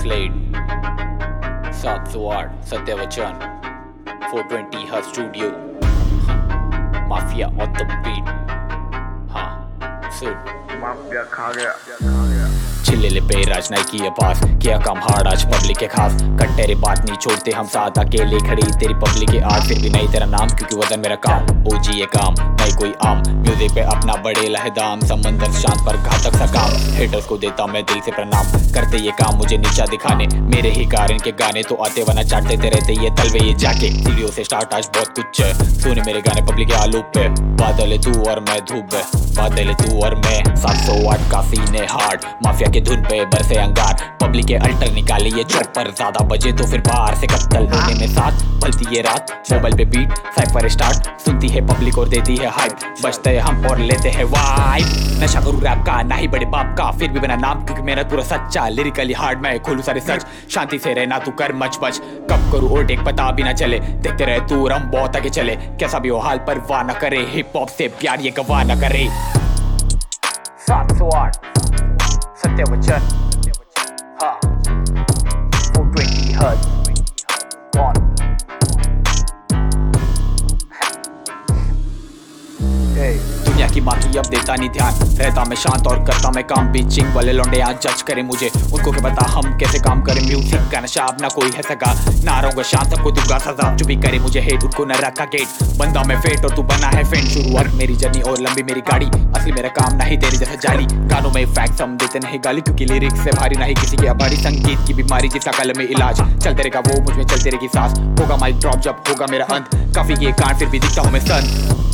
Slade 708 Satyavachan 420 Her Studio Mafia on the beat सुन mafia खा गया चिल्ले पे राजनाई की पास किया काम हार्ड आज पब्लिक के खास कट्टेरे बात नहीं छोड़ते हम साथ अकेले खड़ी तेरी पब्लिक के आज फिर भी नहीं तेरा नाम क्योंकि वजन मेरा काम ओजी ये काम नहीं कोई आम म्यूजिक पे अपना बड़े लहदाम समंदर शांत पर घातक सा काम हेटर्स को देता मैं दिल से प्रणाम करते ये काम मुझे नीचा दिखाने मेरे ही कारण के गाने तो आते वरना चाटते रहते ये तलवे ये जाके सीढ़ियों से स्टार्ट आज बहुत कुछ है सुने मेरे गाने पब्लिक के आलू पे बादल तू और मैं धूप बादल तू और मैं 708 का सीने हार्ड माफिया के धुन पे बरसे अंगार पब्लिक के अल्टर निकाले ये चौपर ज्यादा बजे तो फिर बाहर से कत्ल होने में साथ पलती ये रात मोबाइल पे बीट साइफर स्टार्ट सुनती है पब्लिक और देती है हाइप बचते हैं हम और लेते हैं वाइब नशा करूँ रैप का ना ही बड़े बाप का फिर भी बना नाम क्योंकि मेरा पूरा सच्चा लिरिकली हार्ड मैं खोलूं सारे सच शांति से रहना तू कर मच मच कब करूँ ओवरटेक पता भी ना चले देखते रहे तू रम बहुत आगे चले कैसा भी हो हाल पर वाह न करे हिप हॉप से प्यार ये गवाह न करे 708 Satyavachan 420 Hertz on दुनिया की माँ की अब देता नहीं ध्यान रहता मैं शांत और करता मैं काम बीचिंग वाले लौंडे यहाँ जज करे मुझे उनको क्या पता हम कैसे काम करें म्यूजिक का नशा अब ना कोई है सका ना रहूंगा शांत सबको दूंगा सजा जो भी करे मुझे हेट उनको न रखा गेट बंदा मैं फेट और तू बना है फेंट शुरुआत मेरी जर्नी और लंबी मेरी गाड़ी असली मेरा काम नहीं तेरी जैसा जाली गानों में फैक्ट हम देते नहीं गाली क्योंकि लिरिक्स से भारी नहीं किसी की आभारी संगीत की बीमारी जिसका कल में इलाज चलते रहेगा वो मुझ में चलते रहेगी सांस होगा माइक ड्रॉप जब होगा मेरा अंत काफी ये कांड फिर भी दिखता हूँ मैं सन